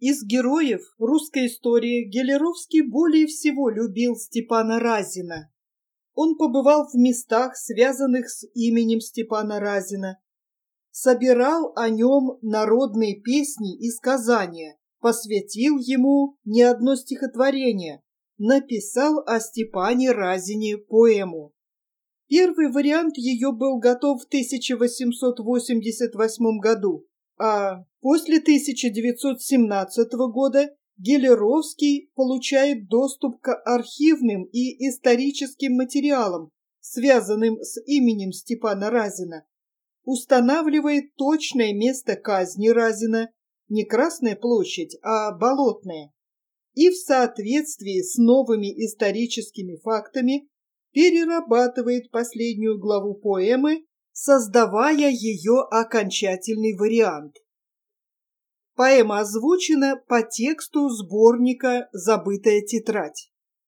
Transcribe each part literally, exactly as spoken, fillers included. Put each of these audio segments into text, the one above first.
Из героев русской истории Гелеровский более всего любил Степана Разина. Он побывал в местах, связанных с именем Степана Разина, собирал о нем народные песни и сказания, посвятил ему не одно стихотворение, написал о Степане Разине поэму. Первый вариант ее был готов в тысяча восемьсот восемьдесят восьмом году, а после тысяча девятьсот семнадцатого года Гелеровский получает доступ к архивным и историческим материалам, связанным с именем Степана Разина, устанавливает точное место казни Разина, не Красная площадь, а Болотная, и в соответствии с новыми историческими фактами перерабатывает последнюю главу поэмы, создавая ее окончательный вариант. Поэма озвучена по тексту сборника «Забытая тетрадь».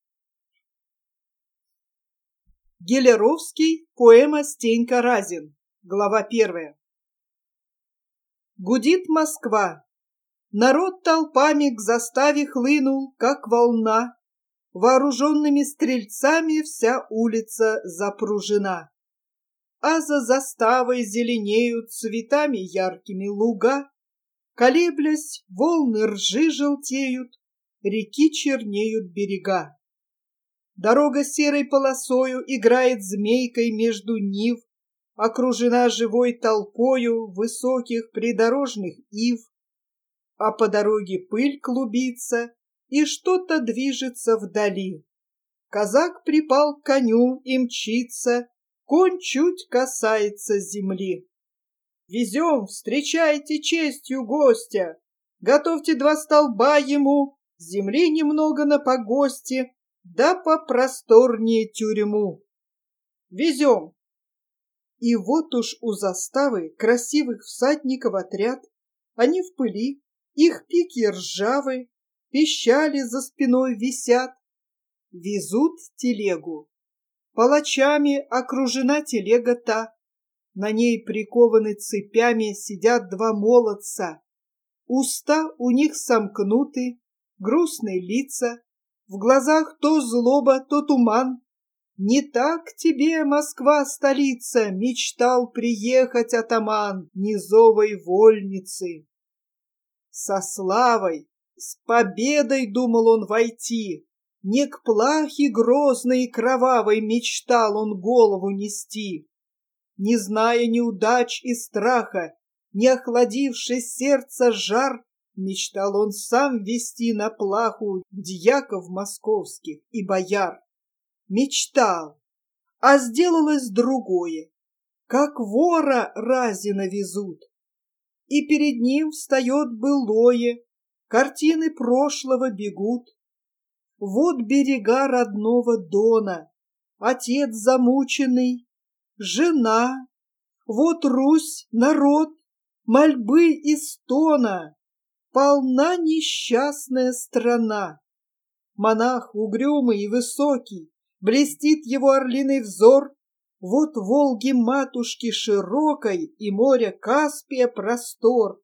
Гелеровский. Поэма «Стенька Разин». Глава первая. Гудит Москва. Народ толпами к заставе хлынул, как волна. Вооруженными стрельцами вся улица запружена. А за заставой зеленеют цветами яркими луга. Колеблясь, волны ржи желтеют, реки чернеют берега. Дорога серой полосою играет змейкой между нив, окружена живой толпою высоких придорожных ив, а по дороге пыль клубится, и что-то движется вдали. Казак припал к коню и мчится, конь чуть касается земли. Везем, встречайте честью гостя, готовьте два столба ему, земли немного на погосте, да попросторнее тюрьму. Везем. И вот уж у заставы красивых всадников отряд, они в пыли, их пики ржавы, пищали за спиной висят. Везут телегу. Палачами окружена телега та, на ней прикованы цепями сидят два молодца. Уста у них сомкнуты, грустные лица, в глазах то злоба, то туман. Не так тебе, Москва, столица, мечтал приехать атаман низовой вольницы. Со славой, с победой думал он войти, не к плахе грозной и кровавой мечтал он голову нести. Не зная неудач и страха, не охладивший сердце жар, мечтал он сам вести на плаху дьяков московских и бояр. Мечтал, а сделалось другое, как вора Разина везут. И перед ним встает былое, картины прошлого бегут. Вот берега родного Дона, отец замученный, жена, вот Русь, народ, мольбы и стона, полна несчастная страна. Монах угрюмый и высокий, блестит его орлиный взор, вот Волги матушки широкой и моря Каспия простор.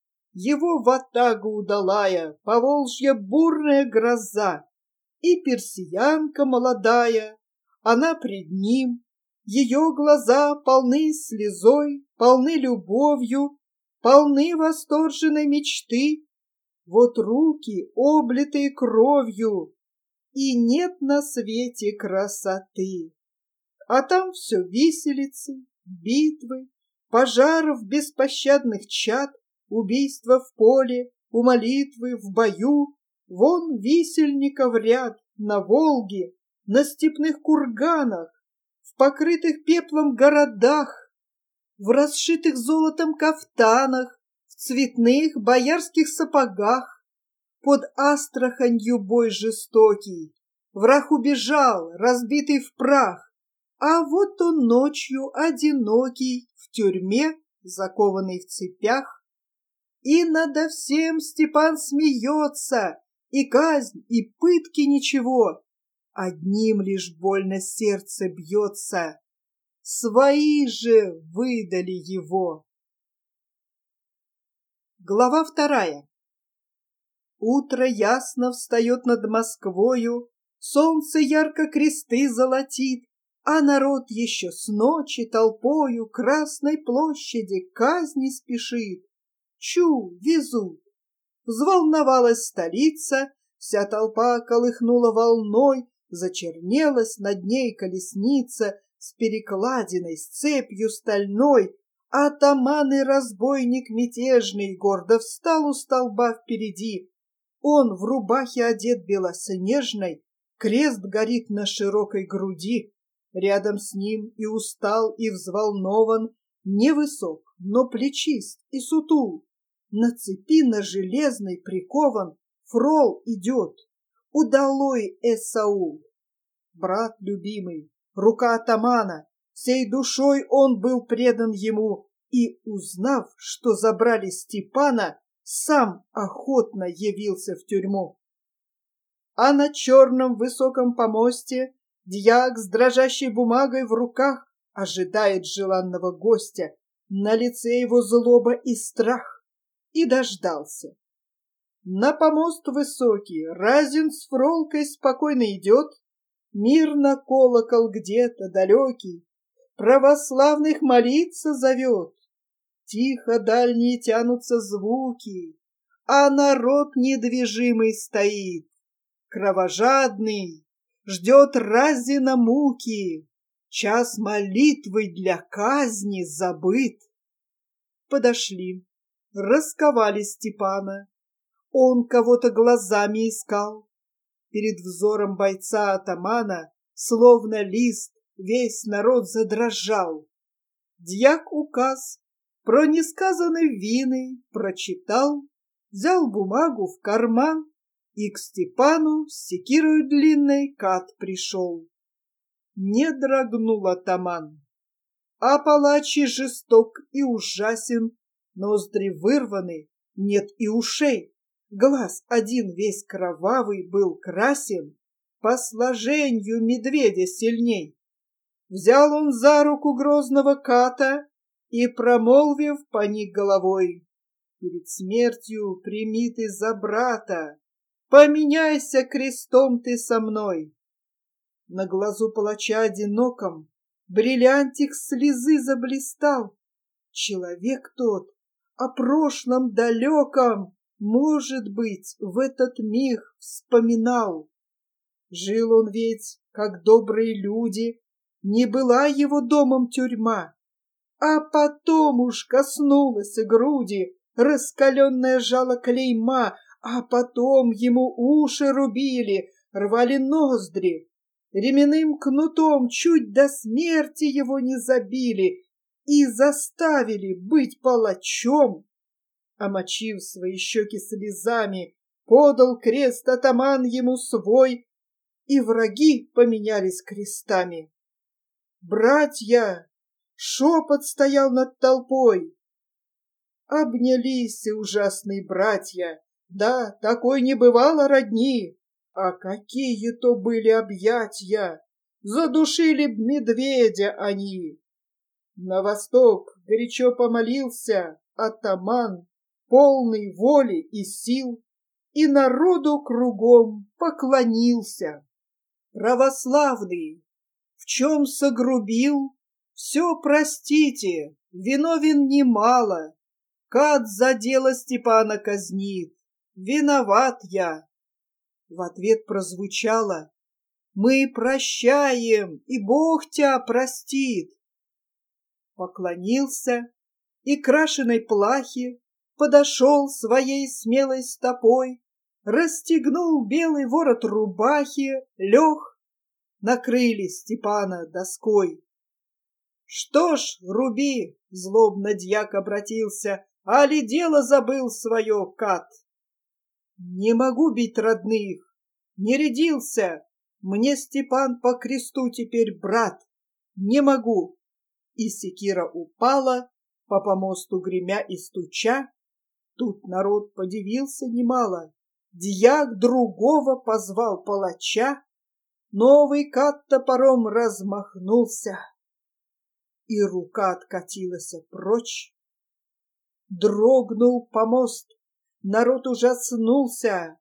Его ватага удалая, Поволжья бурная гроза, и персиянка молодая, она пред ним, ее глаза полны слезой, полны любовью, полны восторженной мечты. Вот руки, облитые кровью, и нет на свете красоты. А там все виселицы, битвы, пожаров беспощадных чад, убийства в поле, у молитвы, в бою. Вон висельников ряд на Волге, на степных курганах, в покрытых пеплом городах, в расшитых золотом кафтанах, в цветных боярских сапогах. Под Астраханью бой жестокий, враг убежал, разбитый в прах, а вот он ночью одинокий в тюрьме, закованный в цепях. И надо всем Степан смеется, и казнь, и пытки ничего, одним лишь больно сердце бьется. Свои же выдали его. Глава вторая. Утро ясно встает над Москвою, солнце ярко кресты золотит, а народ еще с ночи толпою к Красной площади казни спешит. Чу, везут! Взволновалась столица, вся толпа колыхнула волной, зачернелась над ней колесница с перекладиной, с цепью стальной. Атаман и разбойник мятежный гордо встал у столба впереди. Он в рубахе одет белоснежной, крест горит на широкой груди. Рядом с ним и устал, и взволнован, невысок, но плечист и сутул. На цепи на железной прикован, фрол идет, удалой Эсаул. Брат любимый, рука атамана, всей душой он был предан ему, и, узнав, что забрали Степана, сам охотно явился в тюрьму. А на черном высоком помосте дьяк с дрожащей бумагой в руках ожидает желанного гостя, на лице его злоба и страх, и дождался. На помост высокий Разин с Фролкой спокойно идет, мирно колокол где-то далекий православных молиться зовет. Тихо дальние тянутся звуки, а народ недвижимый стоит, кровожадный, ждет Разина муки, час молитвы для казни забыт. Подошли, расковали Степана, он кого-то глазами искал. Перед взором бойца-атамана, словно лист, весь народ задрожал. Дьяк указ про несказанные вины прочитал, взял бумагу в карман, и к Степану с секирою длинной кат пришел. Не дрогнул атаман, а палач и жесток и ужасен, ноздри вырваны, нет и ушей, глаз один весь кровавый был красен, по сложению медведя сильней. Взял он за руку грозного ката и, промолвив поник головой: перед смертью прими ты за брата, поменяйся крестом ты со мной. На глазу палача одиноком бриллиантик слезы заблистал. Человек тот о прошлом далеком, может быть, в этот миг вспоминал. Жил он ведь, как добрые люди, не была его домом тюрьма, а потом уж коснулась груди раскаленное жало клейма, а потом ему уши рубили, рвали ноздри, ременным кнутом чуть до смерти его не забили и заставили быть палачом. Омочив свои щеки слезами, подал крест атаман ему свой, и враги поменялись крестами. Братья! Шепот стоял над толпой. Обнялись ужасные братья, да, такой не бывало родни. А какие то были объятья! Задушили б медведя они. На восток горячо помолился атаман, полный воли и сил, и народу кругом поклонился. Православный, в чем согрубил, все простите, виновен немало. Кат за дело Степана казнит, виноват я. В ответ прозвучало: мы прощаем, и Бог тебя простит. Поклонился и к крашеной плахе подошел своей смелой стопой, расстегнул белый ворот рубахи, лег, накрыли Степана доской. Что ж, руби, злобно дьяк обратился, али дело забыл свое, кат? Не могу бить родных, не рядился, мне Степан по кресту теперь брат, не могу. И секира упала, по помосту гремя и стуча. Тут народ подивился немало, дьяк другого позвал палача, новый кат топором размахнулся, и рука откатилась прочь. Дрогнул помост, народ ужаснулся,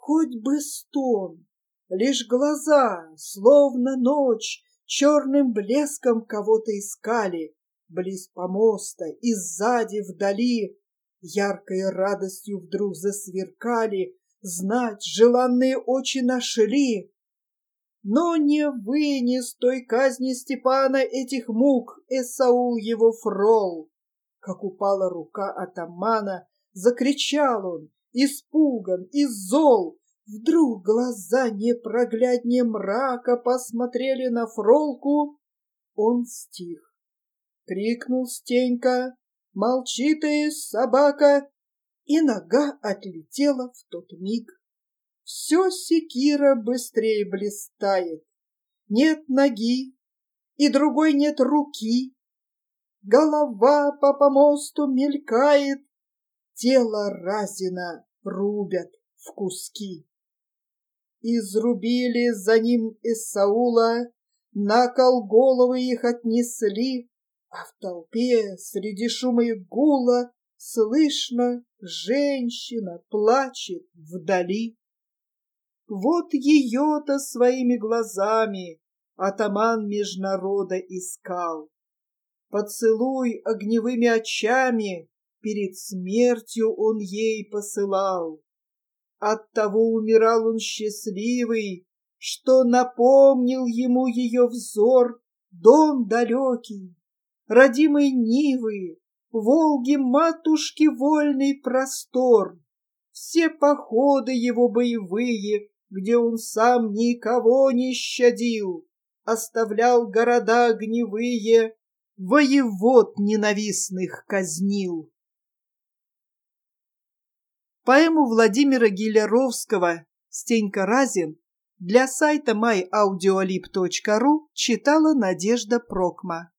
хоть бы стон, лишь глаза, словно ночь, черным блеском кого-то искали, близ помоста и сзади вдали, яркой радостью вдруг засверкали, знать желанные очи нашли. Но не вынес той казни Степана этих мук Эсаул его фрол. Как упала рука атамана, закричал он, испуган и зол. Вдруг глаза непрогляднее мрака посмотрели на фролку. Он стих. Крикнул Стенька: «Молчи ты, собака!» И нога отлетела в тот миг. Все секира быстрее блистает. Нет ноги, и другой нет руки. Голова по помосту мелькает, тело Разина рубят в куски. Изрубили за ним Эсаула, на кол головы их отнесли, а в толпе среди шума и гула слышно, женщина плачет вдали. Вот ее-то своими глазами атаман меж народа искал. Поцелуй огневыми очами перед смертью он ей посылал. Оттого умирал он счастливый, что напомнил ему ее взор дом далекий, родимой Нивы, Волги матушки вольный простор, все походы его боевые, где он сам никого не щадил, оставлял города огневые, воевод ненавистных казнил. Поэму Владимира Гиляровского «Стенька Разин» для сайта май аудиолиб точка ру читала Надежда Прокма.